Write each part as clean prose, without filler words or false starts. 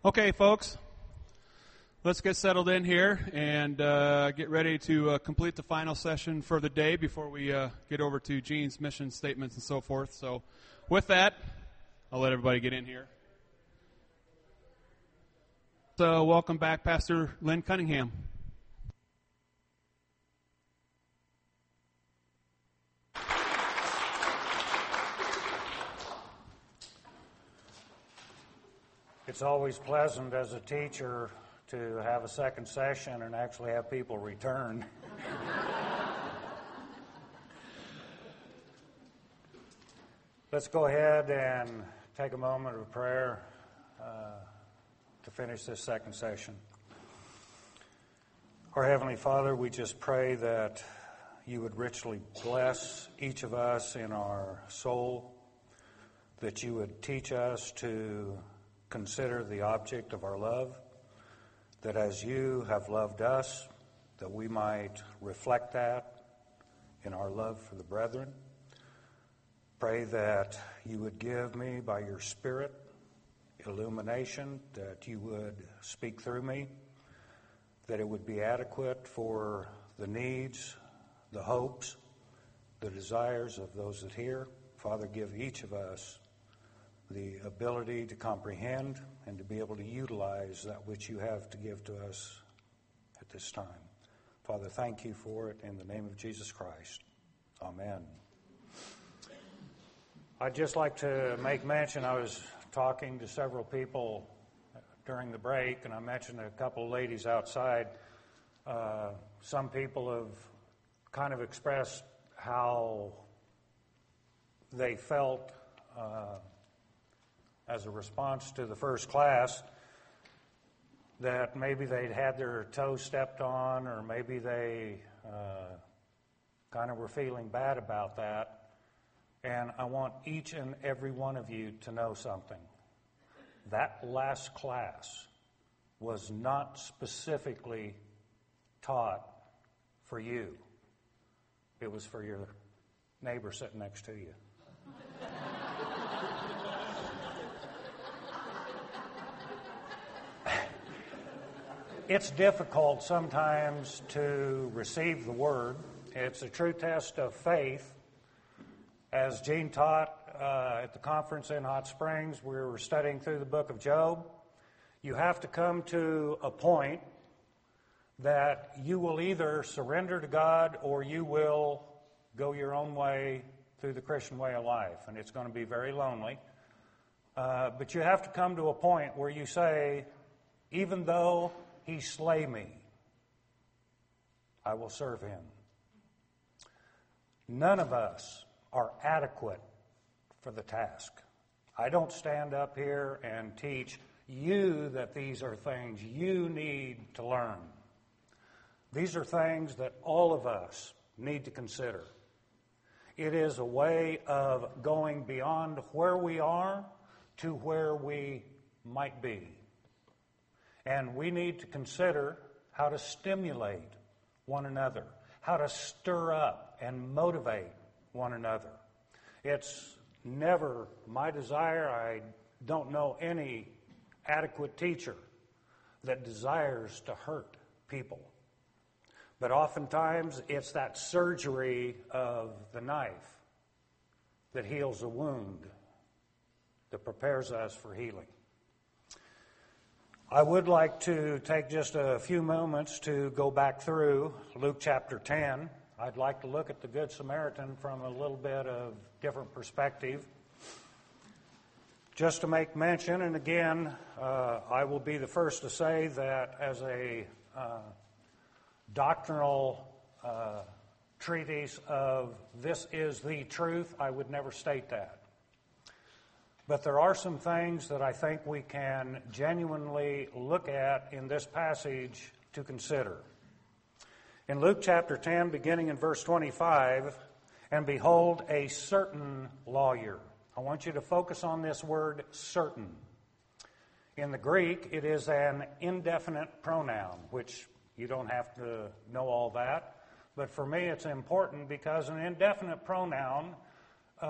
Okay, folks, let's get settled in here and get ready to complete the final session for the day before we get over to Gene's mission statements and so forth. So with that, I'll let everybody get in here. So welcome back, Pastor Lynn Cunningham. It's always pleasant as a teacher to have a second session and actually have people return. Let's go ahead and take a moment of prayer to finish this second session. Our Heavenly Father, we just pray that you would richly bless each of us in our soul, that you would teach us to consider the object of our love, that as you have loved us, that we might reflect that in our love for the brethren. Pray that you would give me, by your Spirit, illumination, that you would speak through me, that it would be adequate for the needs, the hopes, the desires of those that hear. Father, give each of us the ability to comprehend and to be able to utilize that which you have to give to us at this time. Father, thank you for it in the name of Jesus Christ. Amen. I'd just like to make mention, I was talking to several people during the break, and I mentioned a couple of ladies outside. Some people have kind of expressed how they felt as a response to the first class, that maybe they'd had their toes stepped on, or maybe they kind of were feeling bad about that. And I want each and every one of you to know something. That last class was not specifically taught for you. It was for your neighbor sitting next to you. It's difficult sometimes to receive the Word. It's a true test of faith. As Gene taught at the conference in Hot Springs, we were studying through the book of Job. You have to come to a point that you will either surrender to God or you will go your own way through the Christian way of life. And it's going to be very lonely. But you have to come to a point where you say, even though he slay me, I will serve him. None of us are adequate for the task. I don't stand up here and teach you that these are things you need to learn. These are things that all of us need to consider. It is a way of going beyond where we are to where we might be. And we need to consider how to stimulate one another, how to stir up and motivate one another. It's never my desire, I don't know any adequate teacher that desires to hurt people. But oftentimes it's that surgery of the knife that heals a wound, that prepares us for healing. I would like to take just a few moments to go back through Luke chapter 10. I'd like to look at the Good Samaritan from a little bit of different perspective. Just to make mention, and again, I will be the first to say that as a doctrinal treatise of this is the truth, I would never state that. But there are some things that I think we can genuinely look at in this passage to consider. In Luke chapter 10, beginning in verse 25, and behold, a certain lawyer. I want you to focus on this word, certain. In the Greek, it is an indefinite pronoun, which you don't have to know all that. But for me, it's important because an indefinite pronoun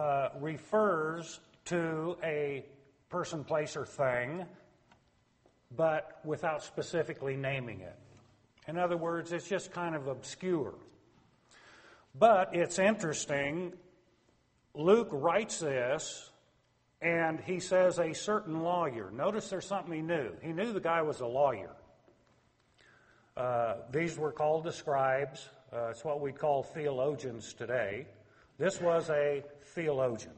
refers to a person, place, or thing but without specifically naming it. In other words, it's just kind of obscure. But it's interesting, Luke writes this, and he says a certain lawyer. Notice there's something he knew. He knew the guy was a lawyer. These were called the scribes. It's what we call theologians today. This was a theologian.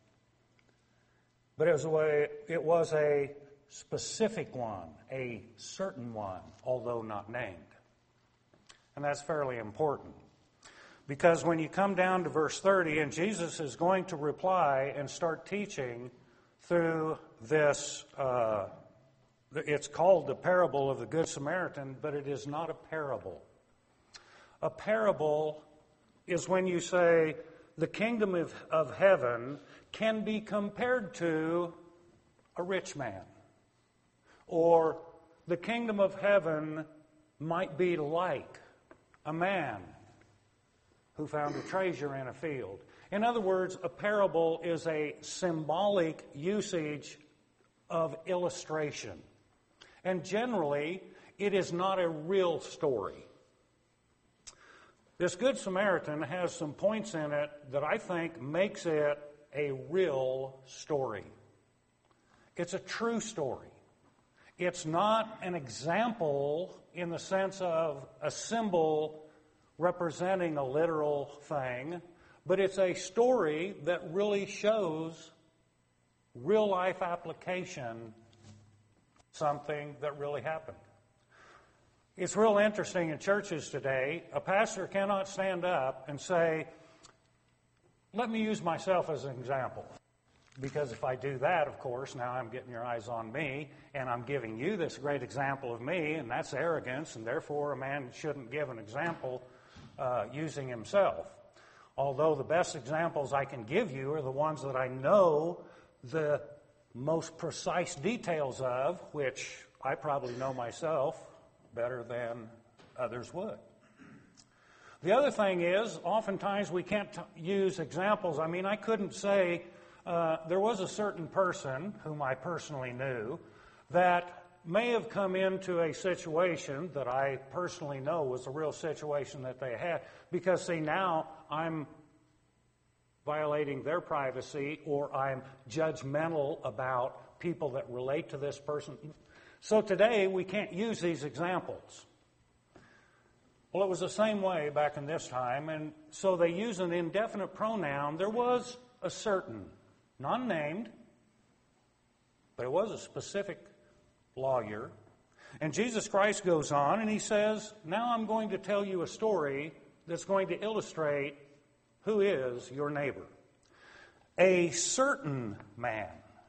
But it was a specific one, a certain one, although not named. And that's fairly important. Because when you come down to verse 30, and Jesus is going to reply and start teaching through this, it's called the parable of the Good Samaritan, but it is not a parable. A parable is when you say the kingdom of heaven can be compared to a rich man. Or the kingdom of heaven might be like a man who found a treasure in a field. In other words, a parable is a symbolic usage of illustration. And generally, it is not a real story. This Good Samaritan has some points in it that I think makes it a real story. It's a true story. It's not an example in the sense of a symbol representing a literal thing, but it's a story that really shows real life application, something that really happened. It's real interesting in churches today. A pastor cannot stand up and say, let me use myself as an example. Because if I do that, of course, now I'm getting your eyes on me, and I'm giving you this great example of me, and that's arrogance, and therefore a man shouldn't give an example using himself. Although the best examples I can give you are the ones that I know the most precise details of, which I probably know myself better than others would. The other thing is, oftentimes we can't use examples. I mean, I couldn't say, there was a certain person whom I personally knew that may have come into a situation that I personally know was a real situation that they had, because, see, now I'm violating their privacy, or I'm judgmental about people that relate to this person. So today we can't use these examples. Well, it was the same way back in this time, and so they use an indefinite pronoun. There was a certain, non-named, but it was a specific lawyer. And Jesus Christ goes on and he says, now I'm going to tell you a story that's going to illustrate who is your neighbor. A certain man.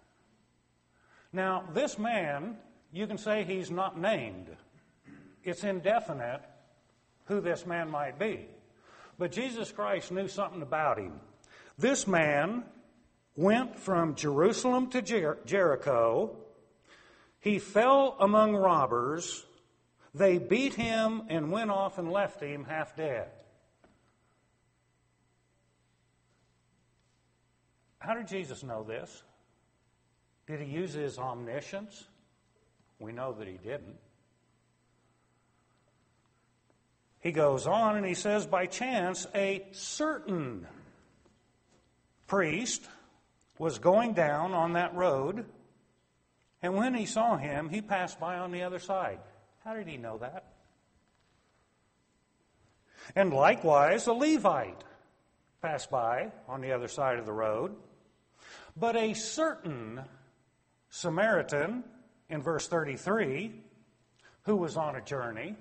Now, this man, you can say he's not named. It's indefinite who this man might be. But Jesus Christ knew something about him. This man went from Jerusalem to Jericho. He fell among robbers. They beat him and went off and left him half dead. How did Jesus know this? Did he use his omniscience? We know that he didn't. He goes on and he says, by chance, a certain priest was going down on that road, and when he saw him, he passed by on the other side. How did he know that? And likewise, a Levite passed by on the other side of the road. But a certain Samaritan, in verse 33, who was on a journey,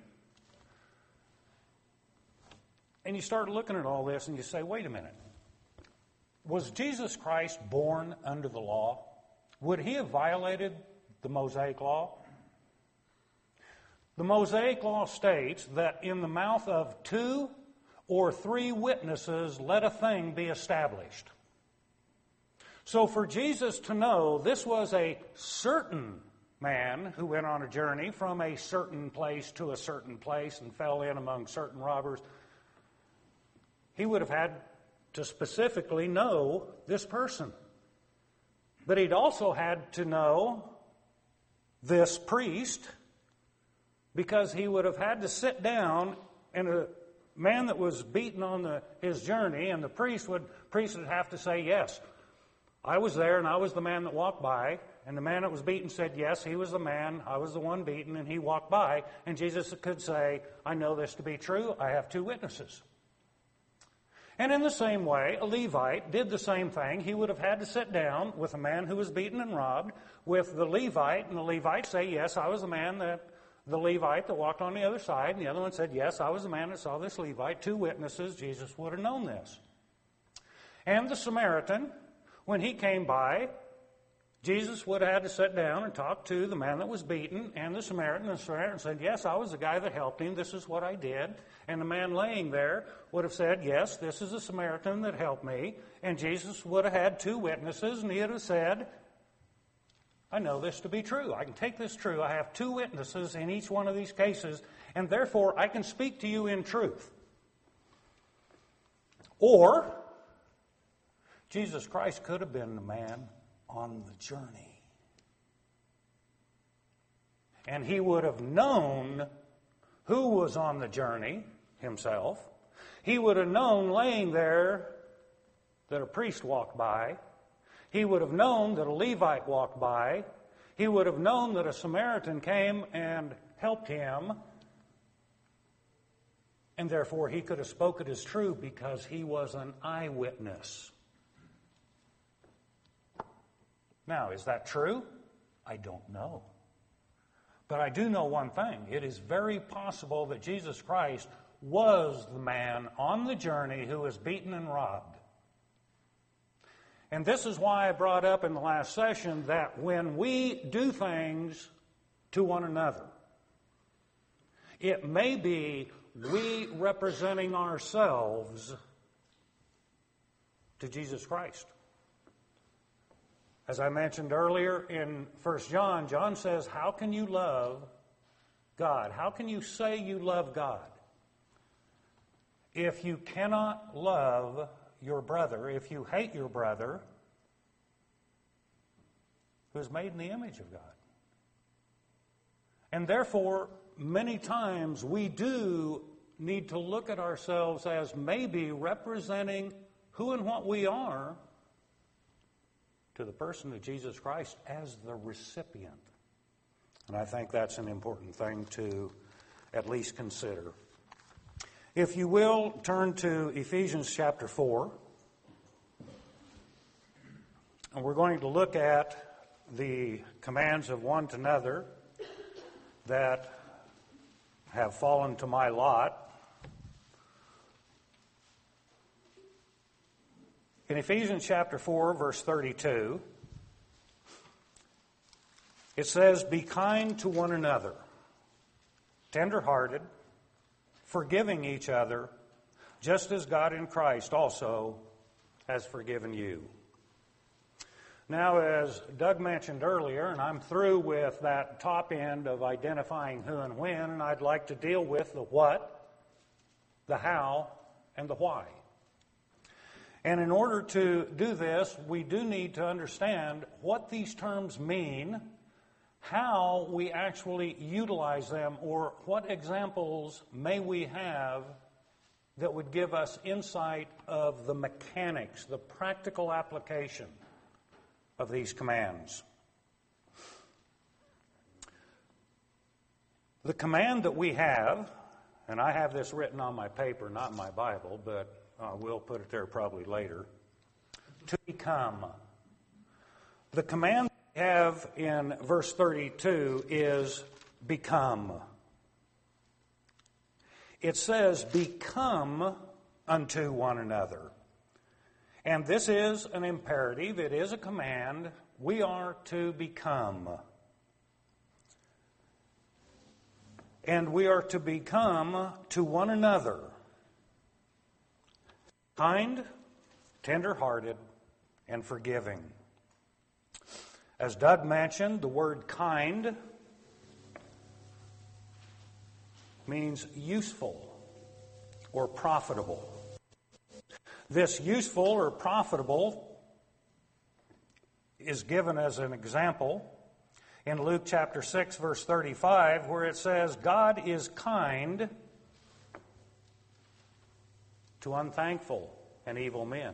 and you start looking at all this and you say, wait a minute. Was Jesus Christ born under the law? Would he have violated the Mosaic law? The Mosaic law states that in the mouth of 2 or 3 witnesses, let a thing be established. So for Jesus to know this was a certain man who went on a journey from a certain place to a certain place and fell in among certain robbers, he would have had to specifically know this person. But he'd also had to know this priest because he would have had to sit down, and a man that was beaten on his journey, and the priest would have to say, yes, I was there and I was the man that walked by. And the man that was beaten said, yes, he was the man, I was the one beaten, and he walked by. And Jesus could say, I know this to be true, I have two witnesses. And in the same way, a Levite did the same thing. He would have had to sit down with a man who was beaten and robbed with the Levite, and the Levite say, yes, I was the man the Levite that walked on the other side, and the other one said, yes, I was the man that saw this Levite. Two witnesses, Jesus would have known this. And the Samaritan, when he came by, Jesus would have had to sit down and talk to the man that was beaten and the Samaritan. And the Samaritan said, yes, I was the guy that helped him. This is what I did. And the man laying there would have said, yes, this is the Samaritan that helped me. And Jesus would have had two witnesses, and he would have said, I know this to be true. I can take this true. I have two witnesses in each one of these cases, and therefore I can speak to you in truth. Or Jesus Christ could have been the man on the journey. And he would have known who was on the journey himself. He would have known laying there that a priest walked by. He would have known that a Levite walked by. He would have known that a Samaritan came and helped him. And therefore he could have spoken as true because he was an eyewitness. Now, is that true? I don't know. But I do know one thing. It is very possible that Jesus Christ was the man on the journey who was beaten and robbed. And this is why I brought up in the last session that when we do things to one another, it may be we representing ourselves to Jesus Christ. As I mentioned earlier in 1 John, John says, how can you love God? How can you say you love God if you cannot love your brother, if you hate your brother who is made in the image of God? And therefore, many times we do need to look at ourselves as maybe representing who and what we are to the person of Jesus Christ as the recipient. And I think that's an important thing to at least consider. If you will, turn to Ephesians chapter 4. And we're going to look at the commands of one to another that have fallen to my lot. In Ephesians chapter 4, verse 32, it says, be kind to one another, tender-hearted, forgiving each other, just as God in Christ also has forgiven you. Now, as Doug mentioned earlier, and I'm through with that top end of identifying who and when, and I'd like to deal with the what, the how, and the why. And in order to do this, we do need to understand what these terms mean, how we actually utilize them, or what examples may we have that would give us insight of the mechanics, the practical application of these commands. The command that we have, and I have this written on my paper, not in my Bible, but we'll put it there probably later, to become. The command we have in verse 32 is become. It says, become unto one another. And this is an imperative. It is a command. We are to become. And we are to become to one another kind, tender-hearted, and forgiving. As Doug mentioned, the word kind means useful or profitable. This useful or profitable is given as an example in Luke chapter 6, verse 35, where it says, God is kind to unthankful and evil men.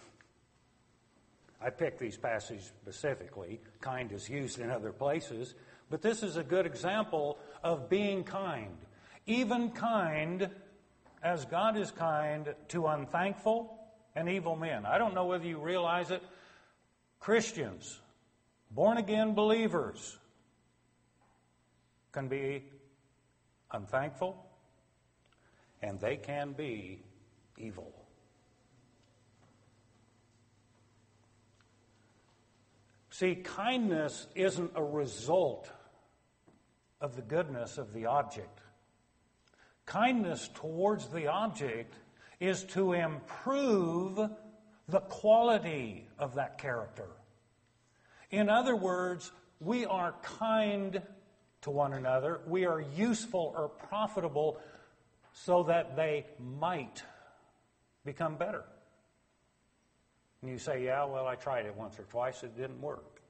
I picked these passages specifically. Kind is used in other places. But this is a good example of being kind. Even kind as God is kind to unthankful and evil men. I don't know whether you realize it. Christians, born-again believers, can be unthankful and they can be evil. See, kindness isn't a result of the goodness of the object. Kindness towards the object is to improve the quality of that character. In other words, we are kind to one another. We are useful or profitable so that they might become better. And you say, yeah, well, I tried it once or twice. It didn't work.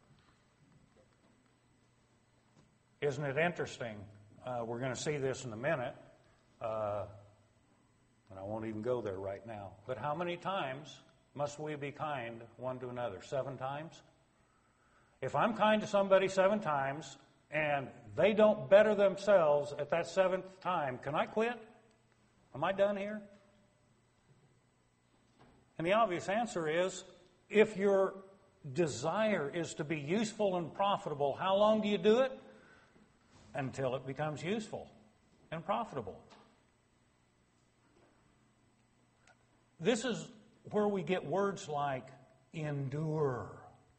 Isn't it interesting? We're going to see this in a minute. And I won't even go there right now. But how many times must we be kind one to another? 7 times? If I'm kind to somebody 7 times and they don't better themselves at that 7th time, can I quit? Am I done here? And the obvious answer is, if your desire is to be useful and profitable, how long do you do it? Until it becomes useful and profitable. This is where we get words like endure,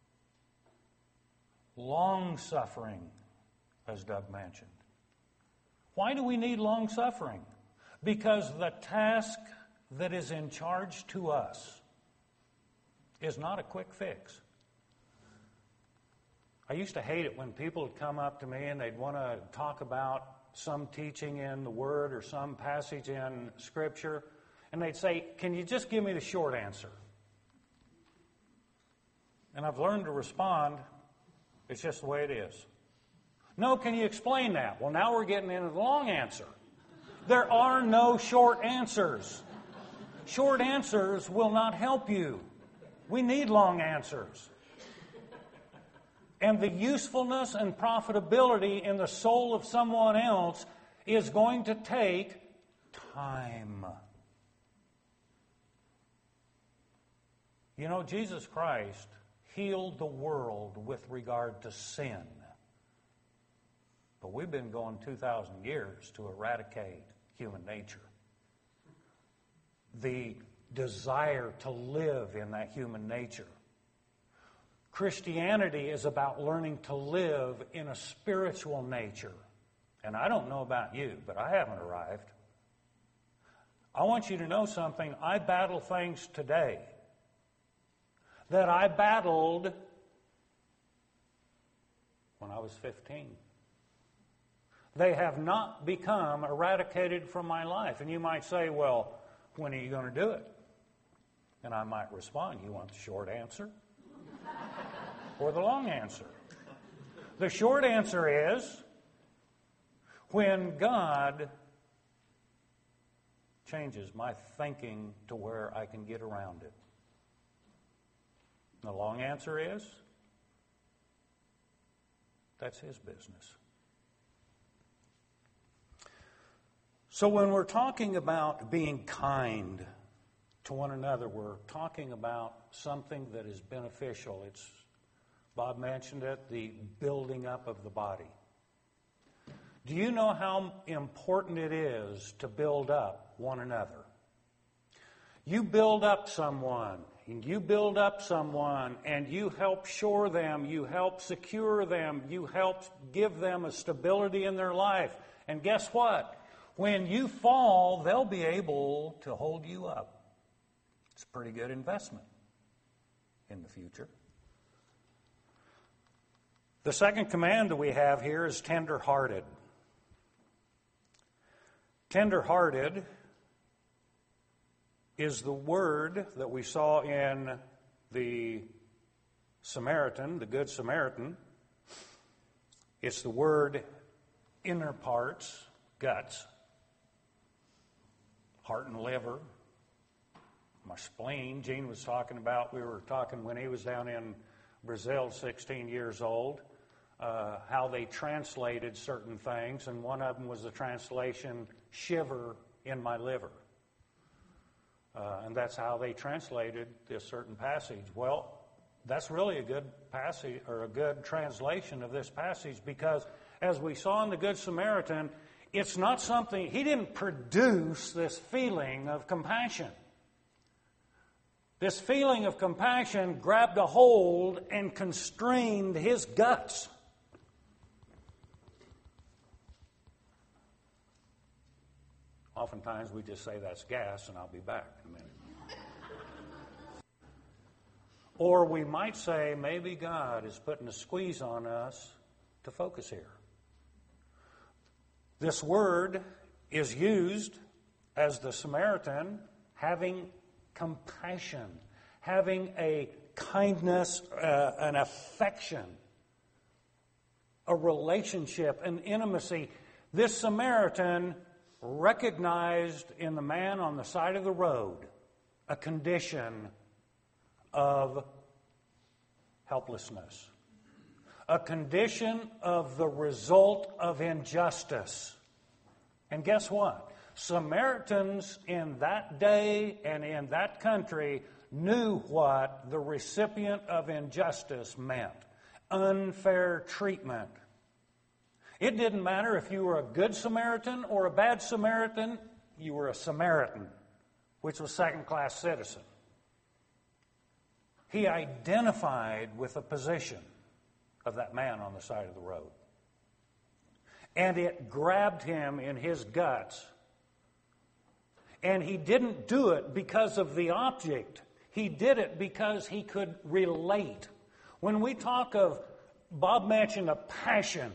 long-suffering, as Doug mentioned. Why do we need long-suffering? Because the task that is in charge to us is not a quick fix. I used to hate it when people would come up to me and they'd want to talk about some teaching in the Word or some passage in Scripture, and they'd say, can you just give me the short answer? And I've learned to respond, it's just the way it is. No, can you explain that? Well, now we're getting into the long answer. There are no short answers. Short answers will not help you. We need long answers. And the usefulness and profitability in the soul of someone else is going to take time. You know, Jesus Christ healed the world with regard to sin. But we've been going 2,000 years to eradicate human nature. The desire to live in that human nature. Christianity is about learning to live in a spiritual nature. And I don't know about you, but I haven't arrived. I want you to know something. I battle things today that I battled when I was 15. They have not become eradicated from my life. And you might say, well, when are you going to do it? And I might respond, you want the short answer or the long answer? The short answer is when God changes my thinking to where I can get around it. The long answer is that's His business. So when we're talking about being kind to one another, we're talking about something that is beneficial. Bob mentioned it, the building up of the body. Do you know how important it is to build up one another? You build up someone, and you build up someone, and you help shore them, you help secure them, you help give them a stability in their life. And guess what? When you fall, they'll be able to hold you up. It's a pretty good investment in the future. The second command that we have here is tender-hearted. Tender-hearted is the word that we saw in the Samaritan, the Good Samaritan. It's the word inner parts, guts, heart and liver, my spleen. Gene was talking about, we were talking when he was down in Brazil, 16 years old, how they translated certain things, and one of them was the translation, shiver in my liver. And that's how they translated this certain passage. Well, that's really a good passage, or a good translation of this passage, because as we saw in the Good Samaritan, it's not something, he didn't produce this feeling of compassion. This feeling of compassion grabbed a hold and constrained his guts. Oftentimes we just say that's gas and I'll be back in a minute. Or we might say maybe God is putting a squeeze on us to focus here. This word is used as the Samaritan having compassion, having a kindness, an affection, a relationship, an intimacy. This Samaritan recognized in the man on the side of the road a condition of helplessness, a condition of the result of injustice. And guess what? Samaritans in that day and in that country knew what the recipient of injustice meant. Unfair treatment. It didn't matter if you were a good Samaritan or a bad Samaritan, you were a Samaritan, which was second-class citizen. He identified with the position of that man on the side of the road. And it grabbed him in his guts. And he didn't do it because of the object. He did it because he could relate. When we talk of, Bob mentioned a passion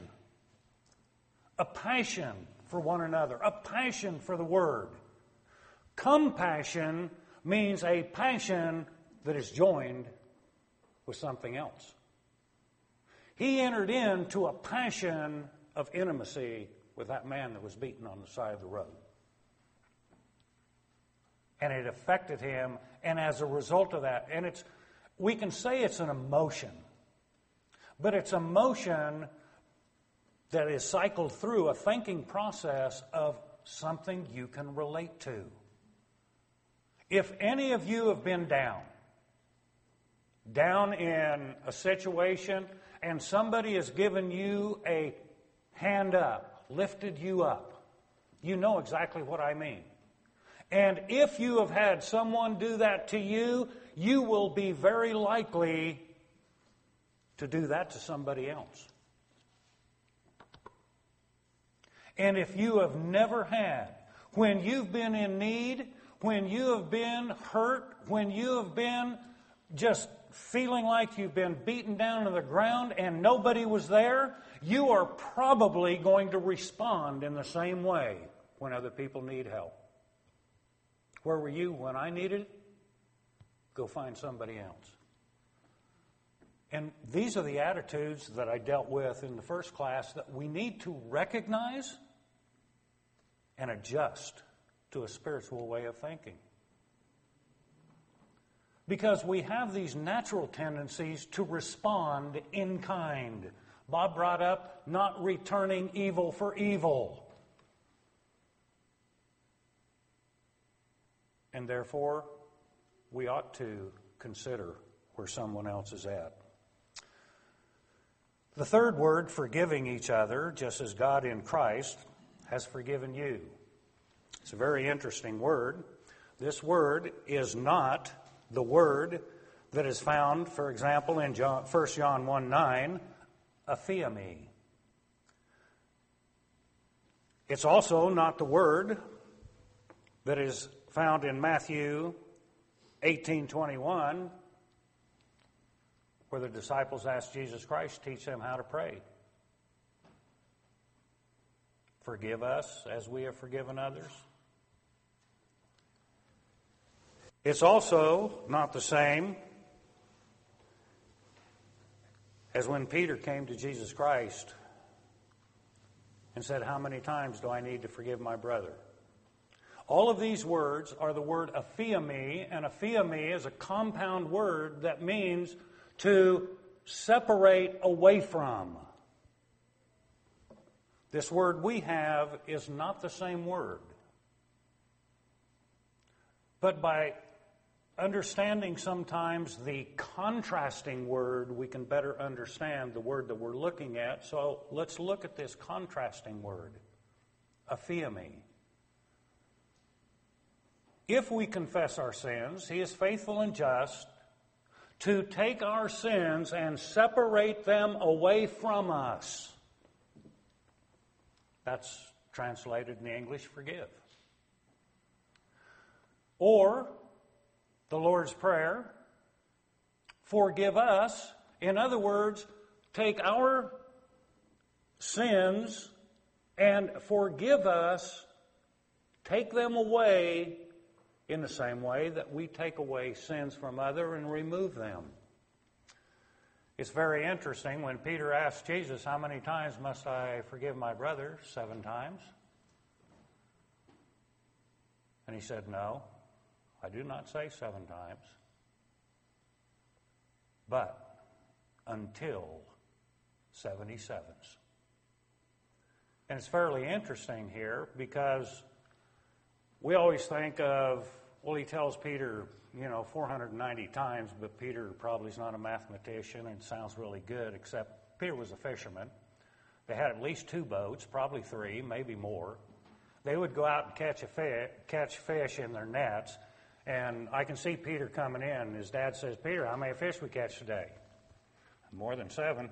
for one another, a passion for the Word. Compassion means a passion that is joined with something else. He entered into a passion of intimacy with that man that was beaten on the side of the road. And it affected him, and as a result of that, and we can say it's an emotion, but it's emotion that is cycled through a thinking process of something you can relate to. If any of you have been down in a situation, and somebody has given you a hand up, lifted you up, you know exactly what I mean. And if you have had someone do that to you, you will be very likely to do that to somebody else. And if you have never had, when you've been in need, when you have been hurt, when you have been just feeling like you've been beaten down to the ground and nobody was there, you are probably going to respond in the same way when other people need help. Where were you when I needed it? Go find somebody else. And these are the attitudes that I dealt with in the first class that we need to recognize and adjust to a spiritual way of thinking. Because we have these natural tendencies to respond in kind. Bob brought up not returning evil for evil. And therefore, we ought to consider where someone else is at. The third word, forgiving each other, just as God in Christ has forgiven you. It's a very interesting word. This word is not the word that is found, for example, in 1 John 1:9, aphiemi. It's also not the word that is found in Matthew 18:21, where the disciples asked Jesus Christ to teach them how to pray. Forgive us as we have forgiven others. It's also not the same as when Peter came to Jesus Christ and said, how many times do I need to forgive my brother? All of these words are the word aphiemi, and aphiemi is a compound word that means to separate away from. This word we have is not the same word. But by understanding sometimes the contrasting word, we can better understand the word that we're looking at. So let's look at this contrasting word, aphiemi. If we confess our sins, He is faithful and just to take our sins and separate them away from us. That's translated in the English, forgive. Or the Lord's Prayer, forgive us. In other words, take our sins and forgive us, take them away in the same way that we take away sins from others and remove them. It's very interesting when Peter asked Jesus, how many times must I forgive my brother? 7 times. And He said, no, I do not say 7 times, but until 77s. And it's fairly interesting here because we always think of, well, He tells Peter, 490 times, but Peter probably is not a mathematician and sounds really good, except Peter was a fisherman. They had at least 2 boats, probably 3, maybe more. They would go out and catch fish in their nets, and I can see Peter coming in. His dad says, Peter, how many fish we catch today? More than 7.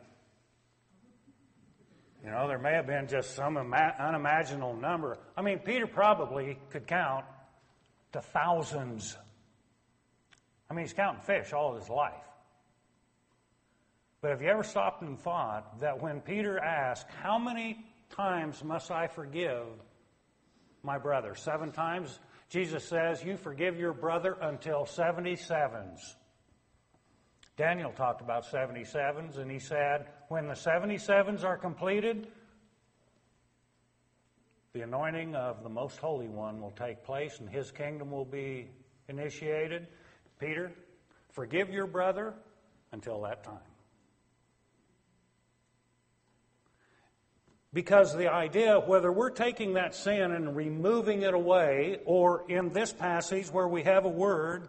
There may have been just some unimaginable number. I mean, Peter probably could count to thousands. I mean, he's counting fish all of his life. But have you ever stopped and thought that when Peter asked, how many times must I forgive my brother? 7 times? Jesus says, you forgive your brother until 77s. Daniel talked about 77s, and he said, when the 77s are completed, the anointing of the Most Holy One will take place, and His kingdom will be initiated. Peter, forgive your brother until that time. Because the idea, whether we're taking that sin and removing it away, or in this passage where we have a word,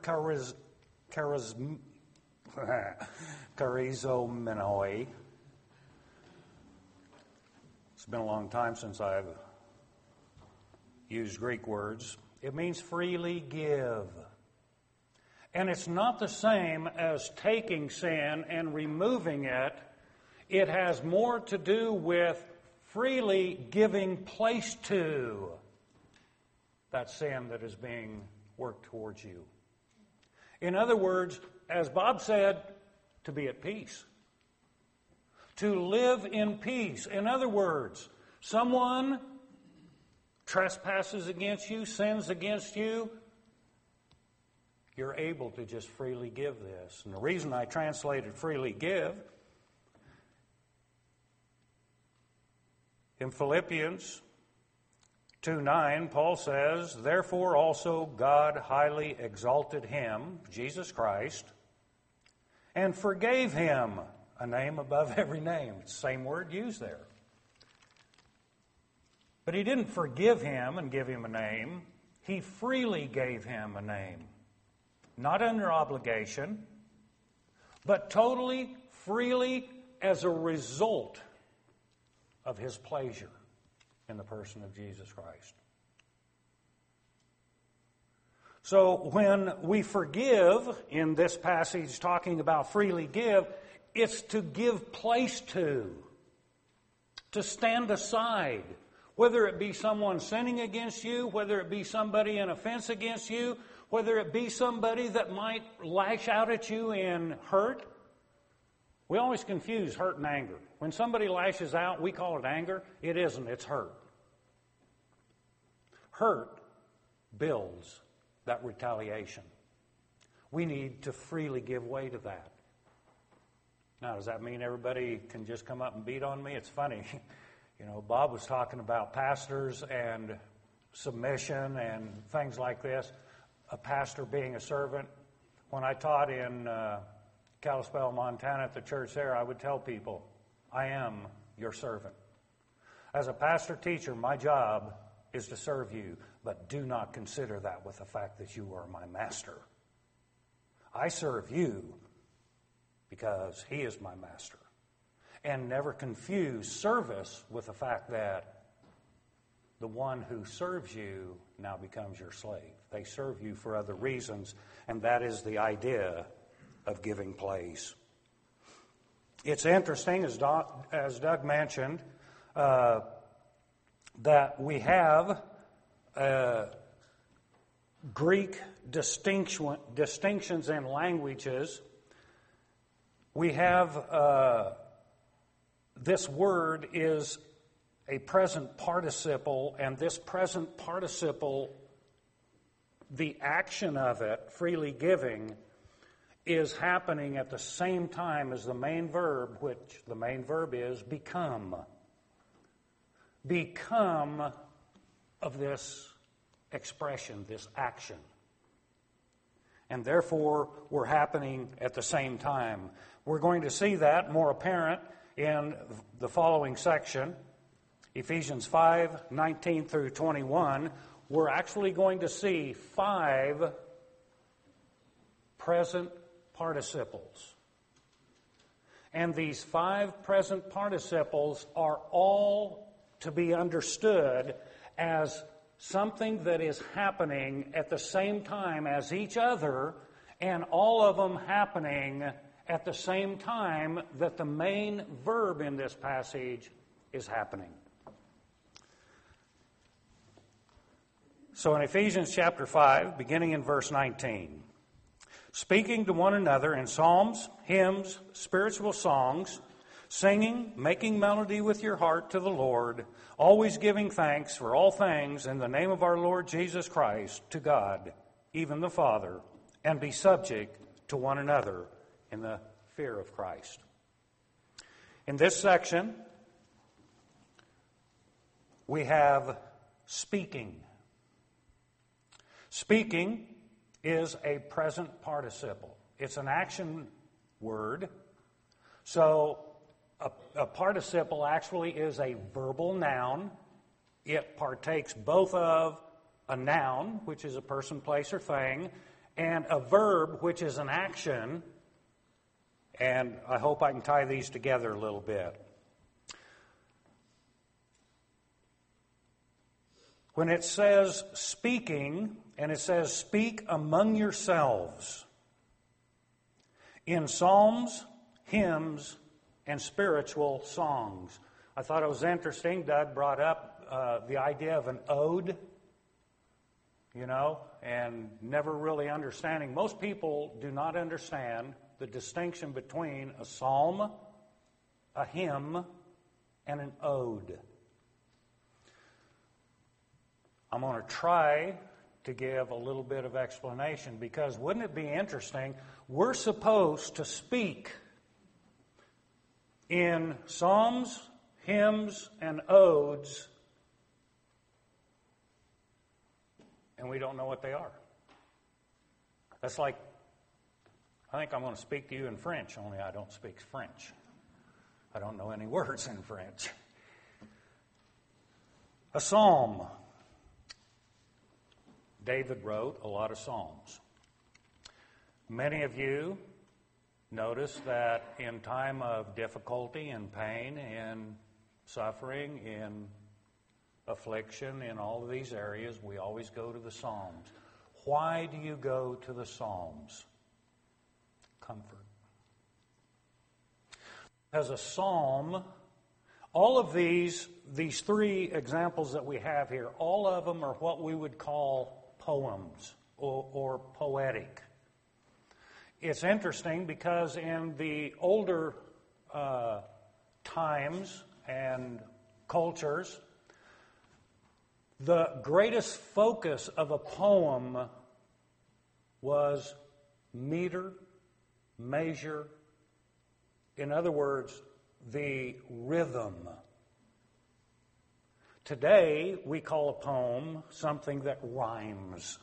charizomenoi. It's been a long time since I've used Greek words. It means freely give. And it's not the same as taking sin and removing it. It has more to do with freely giving place to that sin that is being worked towards you. In other words, as Bob said, to be at peace. To live in peace. In other words, someone trespasses against you, sins against you, you're able to just freely give this. And the reason I translated freely give, in Philippians 2:9, Paul says, therefore also God highly exalted Him, Jesus Christ, and forgave Him a name above every name. It's the same word used there. But He didn't forgive him and give him a name. He freely gave him a name. Not under obligation, but totally, freely as a result of His pleasure in the person of Jesus Christ. So when we forgive, in this passage talking about freely give, it's to give place to stand aside. Whether it be someone sinning against you, whether it be somebody in offense against you, whether it be somebody that might lash out at you in hurt. We always confuse hurt and anger. When somebody lashes out, we call it anger. It isn't, it's hurt. Hurt builds that retaliation. We need to freely give way to that. Now, does that mean everybody can just come up and beat on me? It's funny. Bob was talking about pastors and submission and things like this, a pastor being a servant. When I taught in Kalispell, Montana at the church there, I would tell people, I am your servant. As a pastor-teacher, my job is to serve you, but do not consider that with the fact that you are my master. I serve you because he is my master. And never confuse service with the fact that the one who serves you now becomes your slave. They serve you for other reasons, and that is the idea of giving place. It's interesting, as Doug mentioned, that we have Greek distinctions in languages. We have this word is a present participle, and this present participle, the action of it, freely giving, is happening at the same time as the main verb, which the main verb is become. Become of this expression, this action. And therefore, we're happening at the same time. We're going to see that more apparent in the following section, Ephesians 5:19 through 21. We're actually going to see 5 present participles. And these 5 present participles are all to be understood as something that is happening at the same time as each other, and all of them happening at the same time that the main verb in this passage is happening. So in Ephesians chapter 5, beginning in verse 19, speaking to one another in psalms, hymns, spiritual songs, singing, making melody with your heart to the Lord, always giving thanks for all things in the name of our Lord Jesus Christ to God, even the Father, and be subject to one another in the fear of Christ. In this section, we have speaking. Speaking is a present participle. It's an action word. So a participle actually is a verbal noun. It partakes both of a noun, which is a person, place, or thing, and a verb, which is an action. And I hope I can tie these together a little bit. When it says speaking, and it says speak among yourselves, in psalms, hymns, and spiritual songs. I thought it was interesting. Doug brought up the idea of an ode, and never really understanding. Most people do not understand the distinction between a psalm, a hymn, and an ode. I'm going to try to give a little bit of explanation, because wouldn't it be interesting? We're supposed to speak in psalms, hymns, and odes, and we don't know what they are. That's like, I think I'm going to speak to you in French, only I don't speak French. I don't know any words in French. A psalm. David wrote a lot of psalms. Many of you notice that in time of difficulty and pain and suffering, in affliction, in all of these areas, we always go to the Psalms. Why do you go to the Psalms? Comfort. As a psalm, all of these 3 examples that we have here, all of them are what we would call poems or poetic. It's interesting because in the older times and cultures, the greatest focus of a poem was meter, measure. In other words, the rhythm. Today, we call a poem something that rhymes.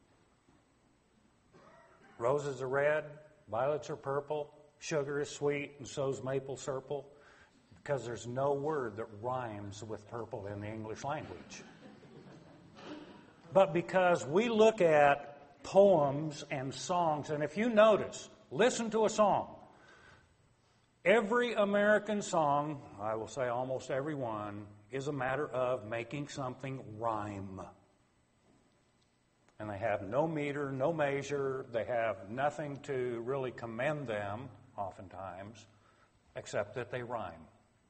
Roses are red, violets are purple, sugar is sweet, and so's maple syrup, because there's no word that rhymes with purple in the English language. But because we look at poems and songs, and if you notice, listen to a song. Every American song, I will say almost every one, is a matter of making something rhyme. And they have no meter, no measure. They have nothing to really commend them, oftentimes, except that they rhyme.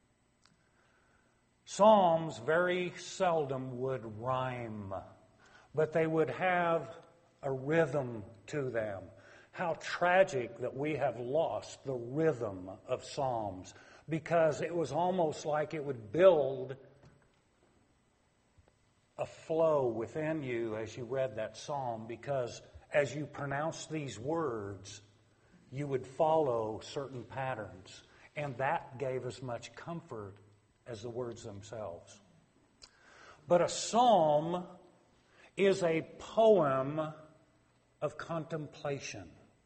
Psalms very seldom would rhyme, but they would have a rhythm to them. How tragic that we have lost the rhythm of Psalms, because it was almost like it would build a flow within you as you read that psalm, because as you pronounced these words, you would follow certain patterns, and that gave as much comfort as the words themselves. But a psalm is a poem of contemplation,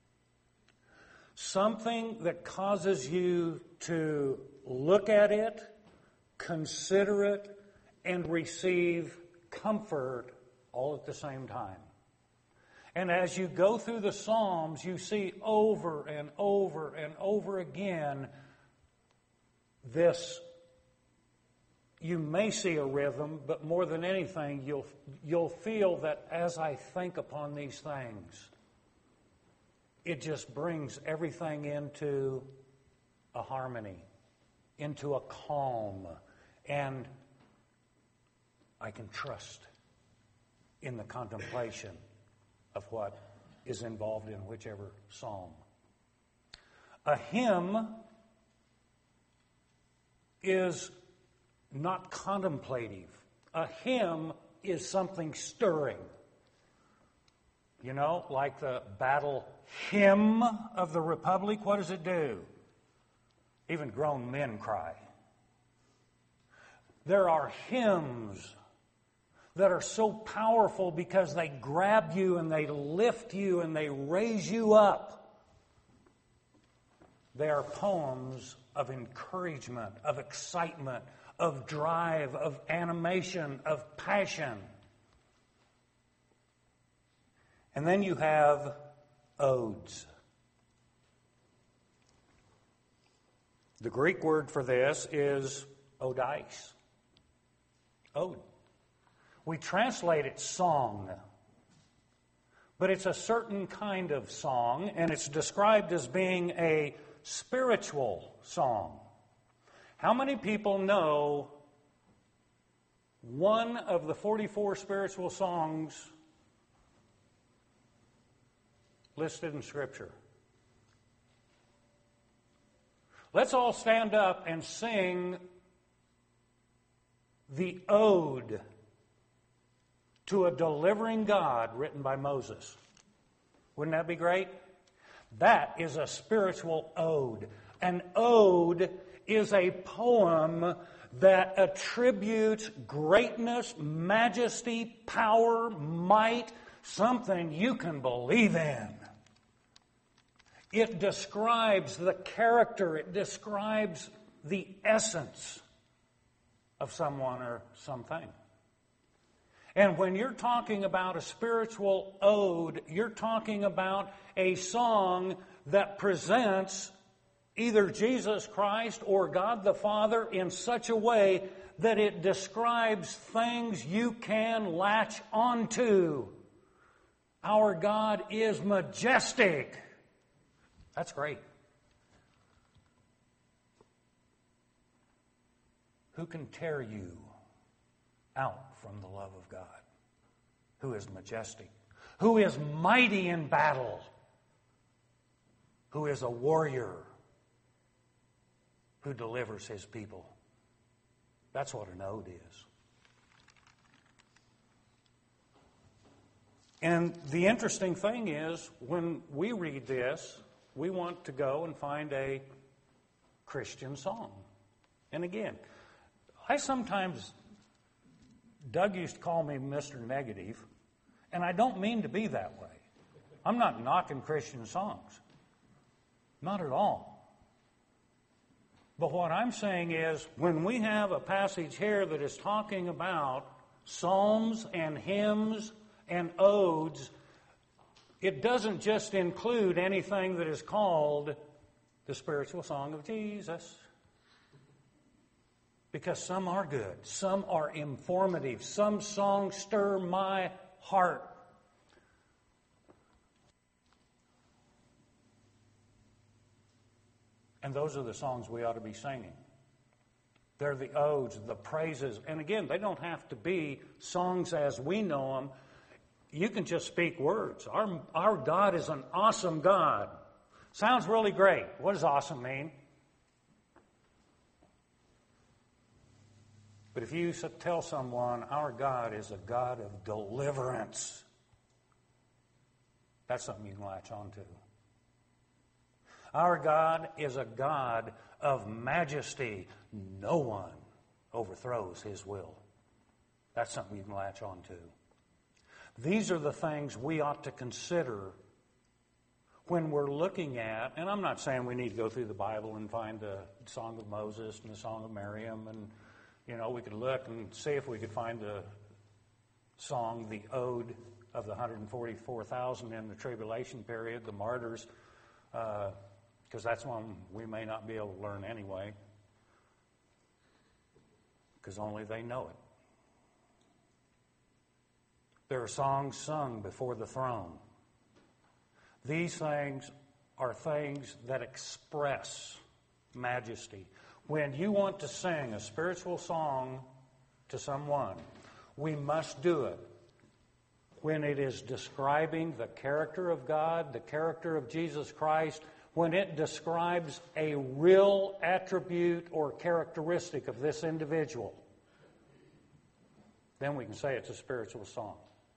something that causes you to look at it, consider it, and receive comfort all at the same time. And as you go through the Psalms, you see over and over and over again this. You may see a rhythm, but more than anything, you'll feel that as I think upon these things, it just brings everything into a harmony, into a calm, and I can trust in the contemplation of what is involved in whichever psalm. A hymn is not contemplative. A hymn is something stirring. You know, like the battle hymn of the Republic, what does it do? Even grown men cry. There are hymns that are so powerful because they grab you and they lift you and they raise you up. They are poems of encouragement, of excitement, of drive, of animation, of passion. And then you have odes. The Greek word for this is odice. Ode. We translate it song, but it's a certain kind of song, and it's described as being a spiritual song. How many people know one of the 44 spiritual songs listed in Scripture? Let's all stand up and sing the ode to a delivering God written by Moses. Wouldn't that be great? That is a spiritual ode. An ode is a poem that attributes greatness, majesty, power, might, something you can believe in. It describes the character, it describes the essence of someone or something. And when you're talking about a spiritual ode, you're talking about a song that presents either Jesus Christ or God the Father in such a way that it describes things you can latch onto. Our God is majestic. That's great. Who can tear you out from the love of God? Who is majestic? Who is mighty in battle? Who is a warrior? Who delivers his people? That's what an ode is. And the interesting thing is, when we read this, we want to go and find a Christian song. And again, I sometimes Doug used to call me Mr. Negative, and I don't mean to be that way. I'm not knocking Christian songs. Not at all. But what I'm saying is, when we have a passage here that is talking about psalms and hymns and odes, it doesn't just include anything that is called the spiritual song of Jesus. Because some are good, some are informative, some songs stir my heart. And those are the songs we ought to be singing. They're the odes, the praises. And again, they don't have to be songs as we know them. You can just speak words. Our God is an awesome God. Sounds really great. What does awesome mean? But if you tell someone our God is a God of deliverance, that's something you can latch on to. Our God is a God of majesty. No one overthrows His will. That's something you can latch on to. These are the things we ought to consider when we're looking at, and I'm not saying we need to go through the Bible and find the Song of Moses and the Song of Miriam, and, we could look and see if we could find the song, the ode of the 144,000 in the tribulation period, the martyrs, because that's one we may not be able to learn anyway, because only they know it. There are songs sung before the throne. These things are things that express majesty. When you want to sing a spiritual song to someone, we must do it when it is describing the character of God, the character of Jesus Christ, when it describes a real attribute or characteristic of this individual. Then we can say it's a spiritual song.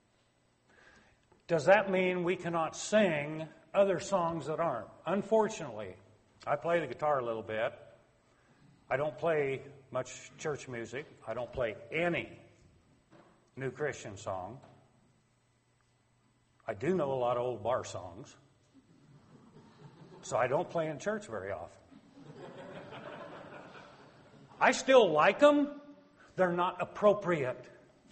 Does that mean we cannot sing other songs that aren't? Unfortunately, I play the guitar a little bit. I don't play much church music. I don't play any new Christian song. I do know a lot of old bar songs. So I don't play in church very often. I still like them. They're not appropriate.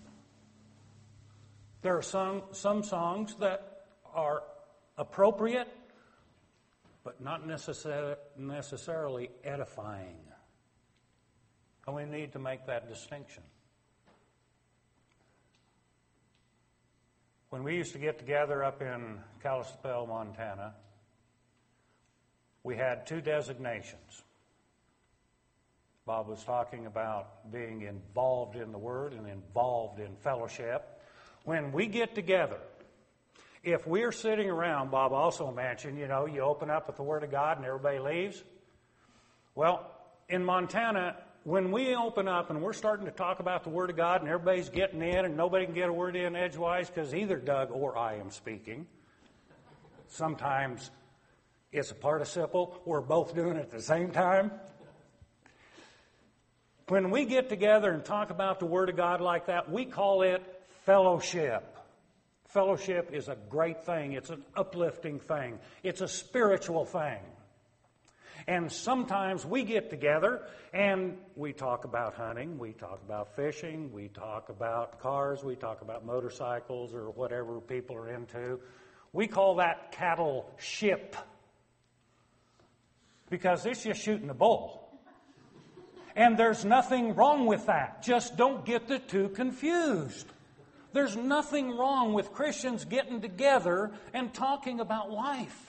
There are some songs that are appropriate, but not necessarily edifying. And we need to make that distinction. When we used to get together up in Kalispell, Montana, we had two designations. Bob was talking about being involved in the Word and involved in fellowship. When we get together, if we're sitting around, Bob also mentioned, you open up with the Word of God and everybody leaves. Well, in Montana, when we open up and we're starting to talk about the Word of God and everybody's getting in and nobody can get a word in edgewise because either Doug or I am speaking, sometimes it's a participle. We're both doing it at the same time. When we get together and talk about the Word of God like that, we call it fellowship. Fellowship is a great thing. It's an uplifting thing. It's a spiritual thing. And sometimes we get together and we talk about hunting, we talk about fishing, we talk about cars, we talk about motorcycles or whatever people are into. We call that cattle ship because it's just shooting a bull. And there's nothing wrong with that. Just don't get the two confused. There's nothing wrong with Christians getting together and talking about life.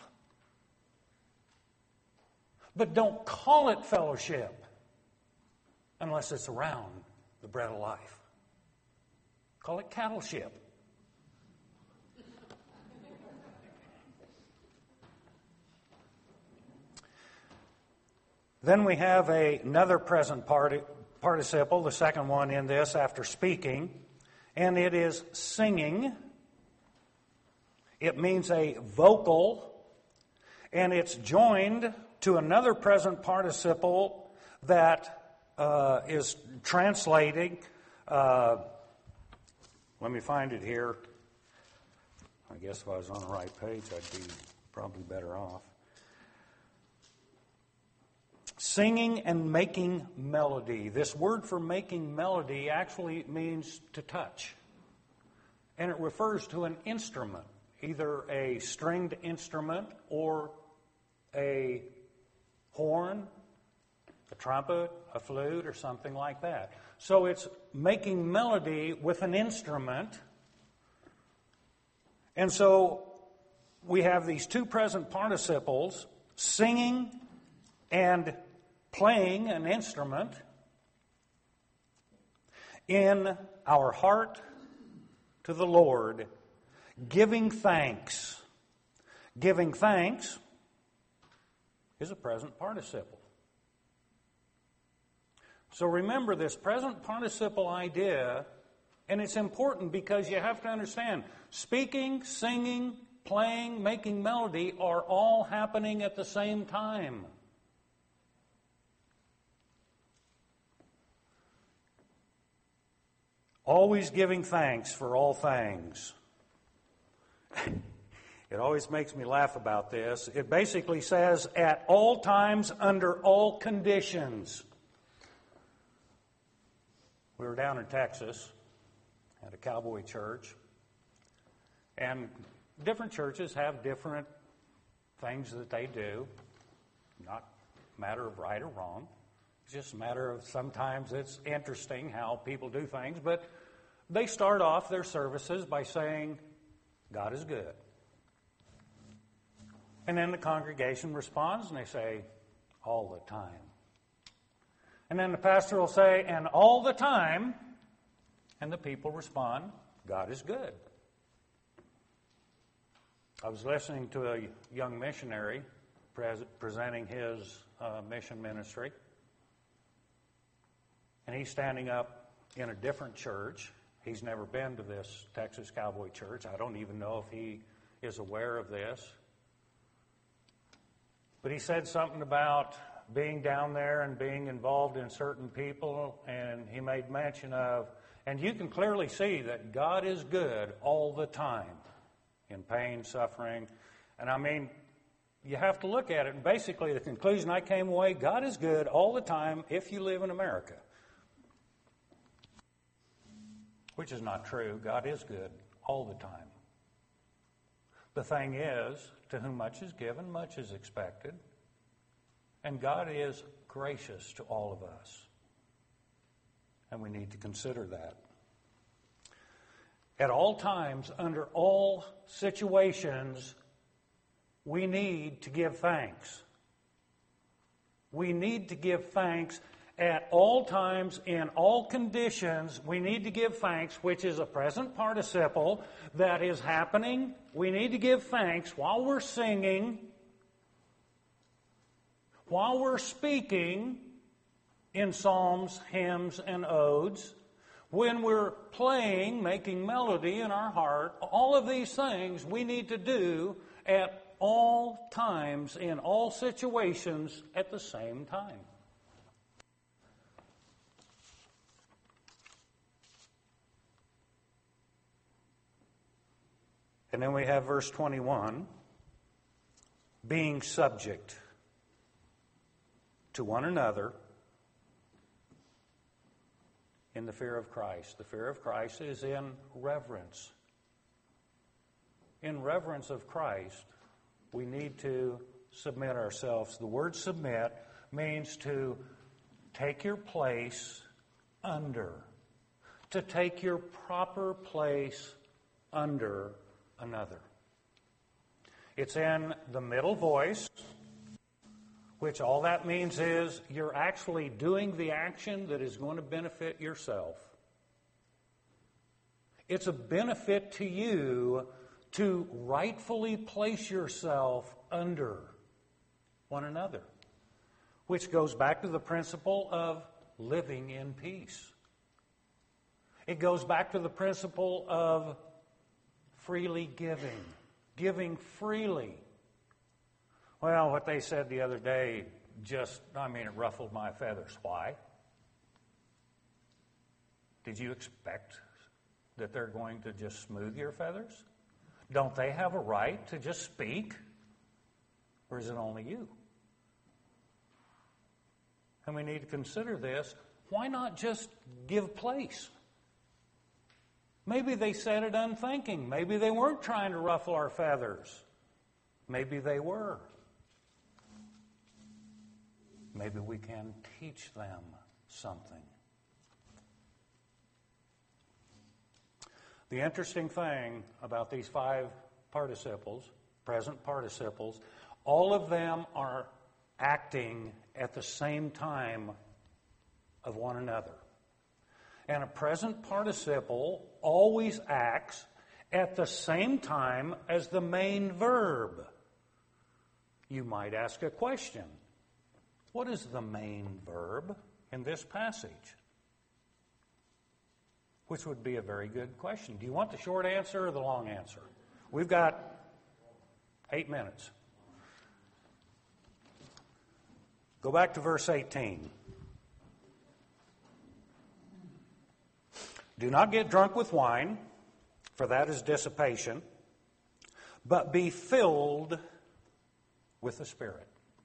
But don't call it fellowship unless it's around the bread of life. Call it cattle ship. Then we have another present participle, the second one in this after speaking, and it is singing. It means a vocal, and it's joined to another present participle that is translating Let me find it here. I guess if I was on the right page, I'd be probably better off. Singing and making melody. This word for making melody actually means to touch. And it refers to an instrument, either a stringed instrument or a horn, a trumpet, a flute, or something like that. So it's making melody with an instrument. And so we have these two present participles, singing and playing an instrument in our heart to the Lord, giving thanks. Giving thanks is a present participle. So remember this present participle idea, and it's important because you have to understand, speaking, singing, playing, making melody are all happening at the same time. Always giving thanks for all things. It always makes me laugh about this. It basically says, at all times, under all conditions. We were down in Texas at a cowboy church, and different churches have different things that they do. Not a matter of right or wrong. It's just a matter of sometimes it's interesting how people do things, but they start off their services by saying, God is good. And then the congregation responds and they say, all the time. And then the pastor will say, and all the time, and the people respond, God is good. I was listening to a young missionary presenting his mission ministry, and he's standing up in a different church. He's never been to this Texas Cowboy Church. I don't even know if he is aware of this. But he said something about being down there and being involved in certain people, and he made mention of, and you can clearly see that God is good all the time in pain, suffering. And I mean, you have to look at it, and basically the conclusion I came away, God is good all the time if you live in America. Which is not true. God is good all the time. The thing is, to whom much is given, much is expected. And God is gracious to all of us. And we need to consider that. At all times, under all situations, we need to give thanks. We need to give thanks at all times, in all conditions. We need to give thanks, which is a present participle that is happening. We need to give thanks while we're singing, while we're speaking in psalms, hymns, and odes, when we're playing, making melody in our heart. All of these things we need to do at all times, in all situations, at the same time. And then we have verse 21, being subject to one another in the fear of Christ. The fear of Christ is in reverence. In reverence of Christ, we need to submit ourselves. The word submit means to take your place under, to take your proper place under another. It's in the middle voice, which all that means is you're actually doing the action that is going to benefit yourself. It's a benefit to you to rightfully place yourself under one another, which goes back to the principle of living in peace. It goes back to the principle of freely giving, giving freely. Well, what they said the other day it ruffled my feathers. Why? Did you expect that they're going to just smooth your feathers? Don't they have a right to just speak? Or is it only you? And we need to consider this. Why not just give place? Maybe they said it unthinking. Maybe they weren't trying to ruffle our feathers. Maybe they were. Maybe we can teach them something. The interesting thing about these 5 participles, present participles, all of them are acting at the same time of one another. And a present participle always acts at the same time as the main verb. You might ask a question. What is the main verb in this passage? Which would be a very good question. Do you want the short answer or the long answer? We've got 8 minutes. Go back to verse 18. Do not get drunk with wine, for that is dissipation, but be filled with the Spirit.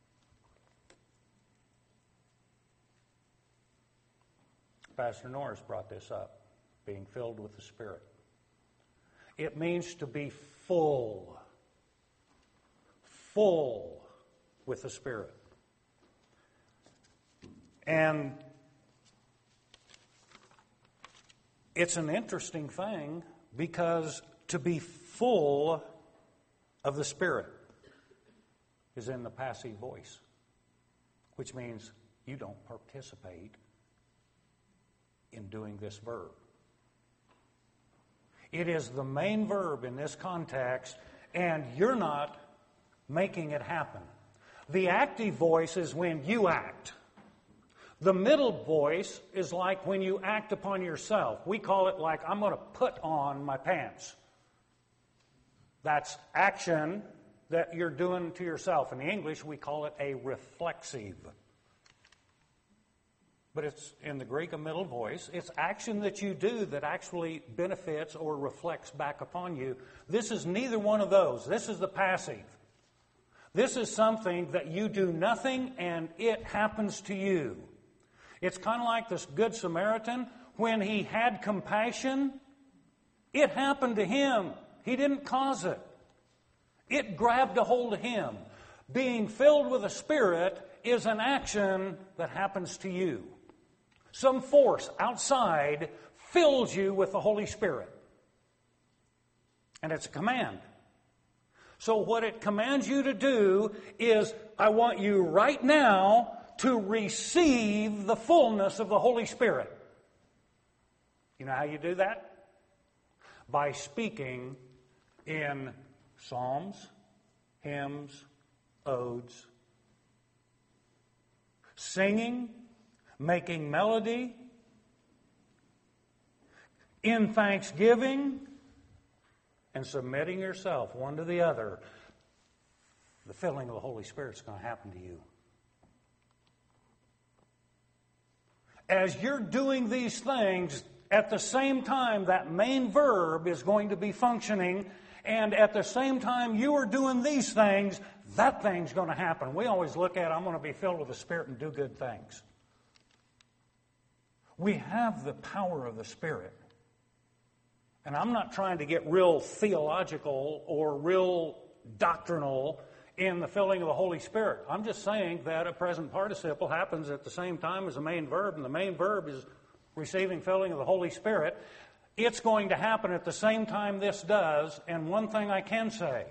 Pastor Norris brought this up, being filled with the Spirit. It means to be full with the Spirit. And it's an interesting thing because to be full of the Spirit is in the passive voice, which means you don't participate in doing this verb. It is the main verb in this context, and you're not making it happen. The active voice is when you act. The middle voice is like when you act upon yourself. We call it like, I'm going to put on my pants. That's action that you're doing to yourself. In English, we call it a reflexive. But it's in the Greek a middle voice. It's action that you do that actually benefits or reflects back upon you. This is neither one of those. This is the passive. This is something that you do nothing and it happens to you. It's kind of like this Good Samaritan. When he had compassion, it happened to him. He didn't cause it. It grabbed a hold of him. Being filled with the Spirit is an action that happens to you. Some force outside fills you with the Holy Spirit. And it's a command. So what it commands you to do is, I want you right now to receive the fullness of the Holy Spirit. You know how you do that? By speaking in psalms, hymns, odes, singing, making melody, in thanksgiving, and submitting yourself one to the other. The filling of the Holy Spirit is going to happen to you. As you're doing these things, at the same time, that main verb is going to be functioning, and at the same time you are doing these things, that thing's going to happen. We always look at, I'm going to be filled with the Spirit and do good things. We have the power of the Spirit. And I'm not trying to get real theological or real doctrinal in the filling of the Holy Spirit. I'm just saying that a present participle happens at the same time as the main verb, and the main verb is receiving filling of the Holy Spirit. It's going to happen at the same time this does, and one thing I can say,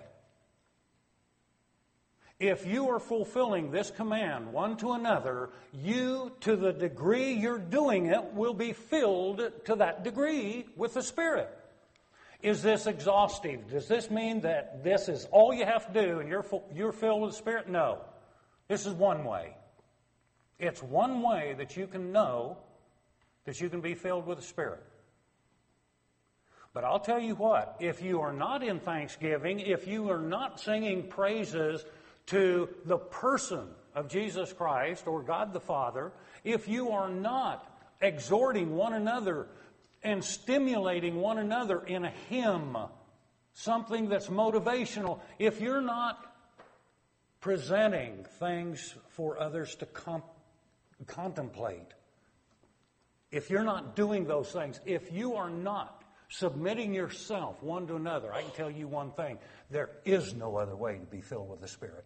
if you are fulfilling this command one to another, you, to the degree you're doing it, will be filled to that degree with the Spirit. Is this exhaustive? Does this mean that this is all you have to do and you're filled with the Spirit? No. This is one way. It's one way that you can know that you can be filled with the Spirit. But I'll tell you what, if you are not in thanksgiving, if you are not singing praises to the person of Jesus Christ or God the Father, if you are not exhorting one another and stimulating one another in a hymn, something that's motivational. If you're not presenting things for others to contemplate, if you're not doing those things, if you are not submitting yourself one to another, I can tell you one thing: there is no other way to be filled with the Spirit.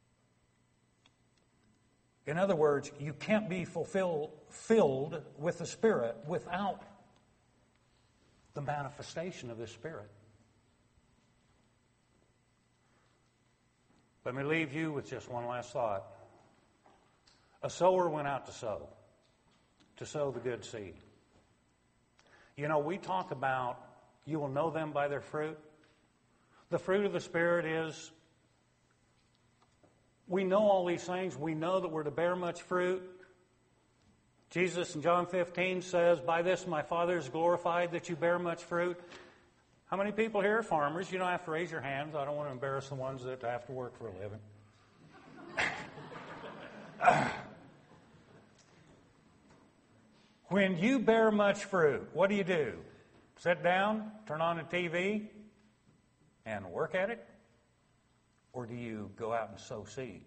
In other words, you can't be filled with the Spirit without the manifestation of the Spirit. Let me leave you with just one last thought. A sower went out to sow the good seed. You know, we talk about, you will know them by their fruit. The fruit of the Spirit is, we know all these things. We know that we're to bear much fruit. Jesus in John 15 says, by this my Father is glorified, that you bear much fruit. How many people here are farmers? You don't have to raise your hands. I don't want to embarrass the ones that have to work for a living. When you bear much fruit, what do? Sit down, turn on the TV, and work at it? Or do you go out and sow seed?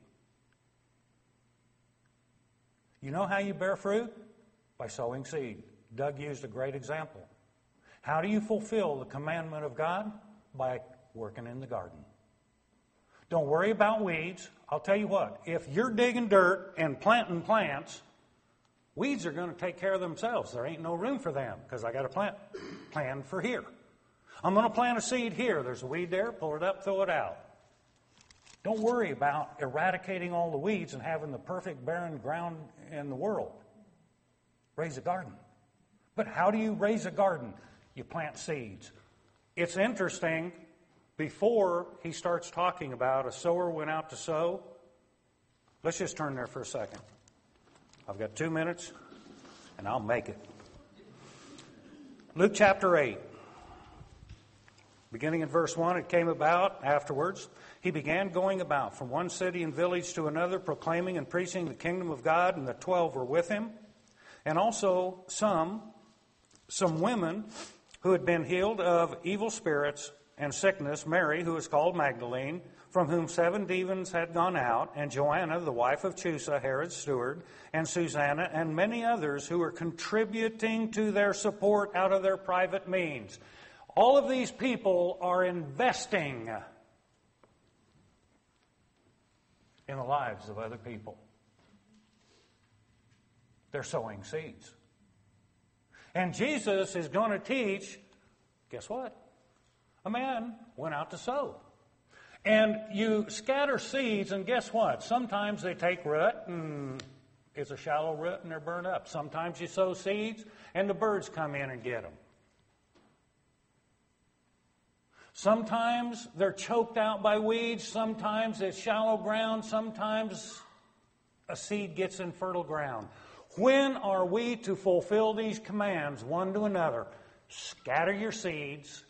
You know how you bear fruit? By sowing seed. Doug used a great example. How do you fulfill the commandment of God? By working in the garden. Don't worry about weeds. I'll tell you what, if you're digging dirt and planting plants, weeds are going to take care of themselves. There ain't no room for them because I got a plan for here. I'm going to plant a seed here. There's a weed there. Pull it up, throw it out. Don't worry about eradicating all the weeds and having the perfect barren ground in the world. Raise a garden. But how do you raise a garden? You plant seeds. It's interesting, before he starts talking about a sower went out to sow, let's just turn there for a second. I've got 2 minutes, and I'll make it. Luke chapter 8. Beginning in verse 1, it came about afterwards. He began going about from one city and village to another, proclaiming and preaching the kingdom of God, and the 12 were with him. And also some women who had been healed of evil spirits and sickness, Mary, who was called Magdalene, from whom 7 demons had gone out, and Joanna, the wife of Chusa, Herod's steward, and Susanna, and many others who were contributing to their support out of their private means. All of these people are investing in the lives of other people. They're sowing seeds. And Jesus is going to teach, guess what? A man went out to sow. And you scatter seeds, and guess what? Sometimes they take root, and it's a shallow root, and they're burned up. Sometimes you sow seeds, and the birds come in and get them. Sometimes they're choked out by weeds. Sometimes it's shallow ground. Sometimes a seed gets in fertile ground. When are we to fulfill these commands one to another? Scatter your seeds.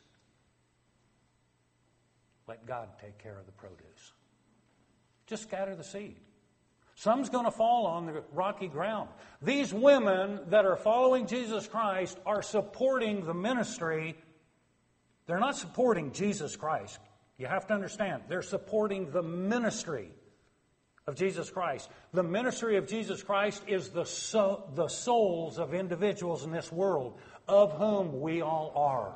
Let God take care of the produce. Just scatter the seed. Some's going to fall on the rocky ground. These women that are following Jesus Christ are supporting the ministry. They're not supporting Jesus Christ. You have to understand, they're supporting the ministry of Jesus Christ. The ministry of Jesus Christ is the souls of individuals in this world, of whom we all are.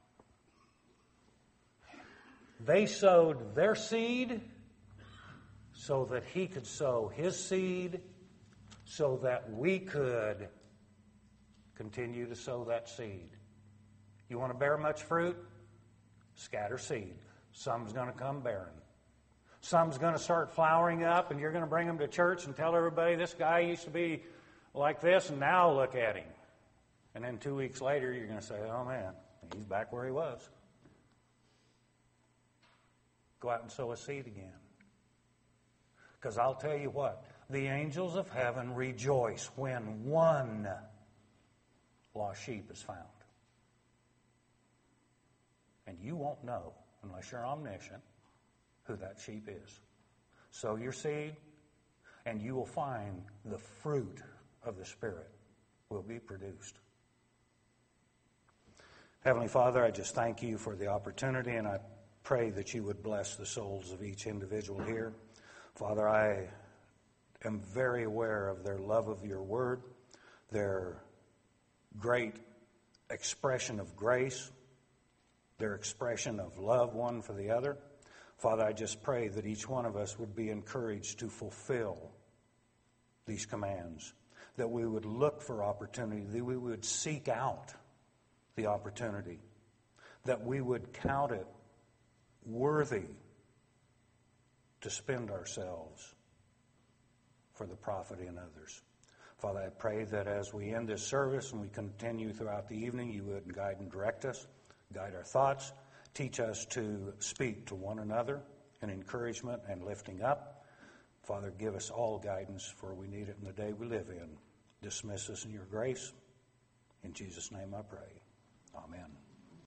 They sowed their seed so that he could sow his seed, so that we could continue to sow that seed. You want to bear much fruit? Scatter seed. Some's going to come barren. Some's going to start flowering up, and you're going to bring them to church and tell everybody, this guy used to be like this, and now look at him. And then 2 weeks later, you're going to say, oh man, he's back where he was. Go out and sow a seed again. Because I'll tell you what, the angels of heaven rejoice when one lost sheep is found. And you won't know, unless you're omniscient, who that sheep is. Sow your seed, and you will find the fruit of the Spirit will be produced. Heavenly Father, I just thank you for the opportunity, and I pray that you would bless the souls of each individual here. Father, I am very aware of their love of your word, their great expression of grace, their expression of love one for the other. Father, I just pray that each one of us would be encouraged to fulfill these commands, that we would look for opportunity, that we would seek out the opportunity, that we would count it worthy to spend ourselves for the profit in others. Father, I pray that as we end this service and we continue throughout the evening, you would guide and direct us, guide our thoughts, teach us to speak to one another in encouragement and lifting up. Father, give us all guidance, for we need it in the day we live in. Dismiss us in your grace. In Jesus' name I pray. Amen.